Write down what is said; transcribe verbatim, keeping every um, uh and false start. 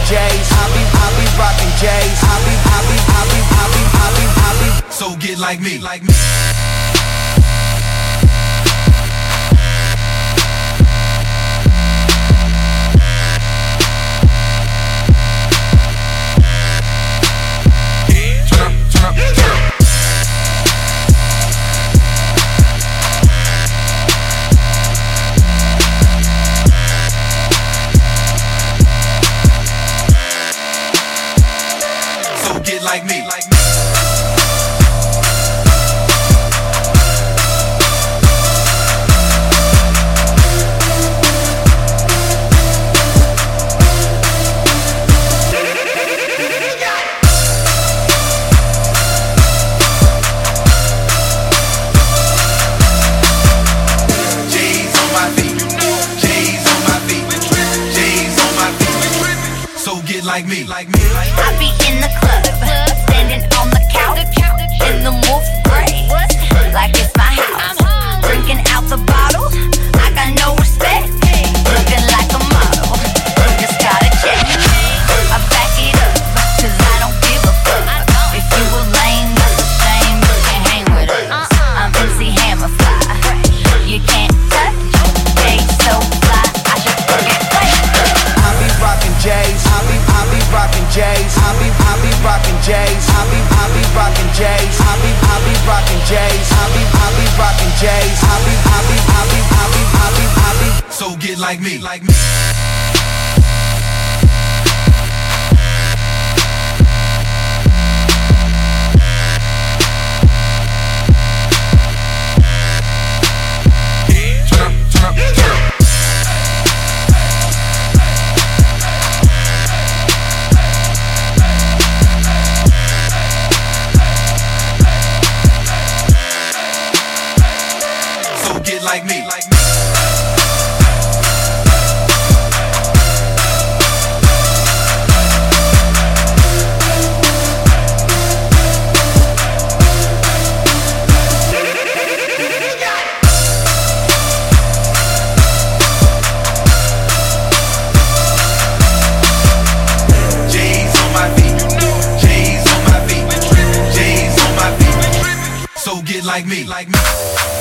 J's. I be, I be rocking J's. I be, I be, I be, I be, I be, I be. So get like me, like me. Get like me, like me. J's on my feet, J's on my feet, J's on my feet. So get like me, like me. I be in the club, standing on the couch, in the move gray, like it's my house. Drinking out the bottle, I got no respect. Looking like a model, you just gotta check. I back it up, cause I don't give a fuck. If you a lame, that's a shame, you can't hang with us. I'm M C Hammer fly, you can't touch. They so fly, I should forget play. I be rocking J's. I be, I be rocking J's. I be, I be rocking J's. I be, I be rocking J's. I be, I be rocking J's. I be, I be rocking J's. I be, I be, I be, I be, I be, I be. So get like me, like me. Get like me, like me. J's on my feet, J's on my feet, J's on my feet. So get like me, like me.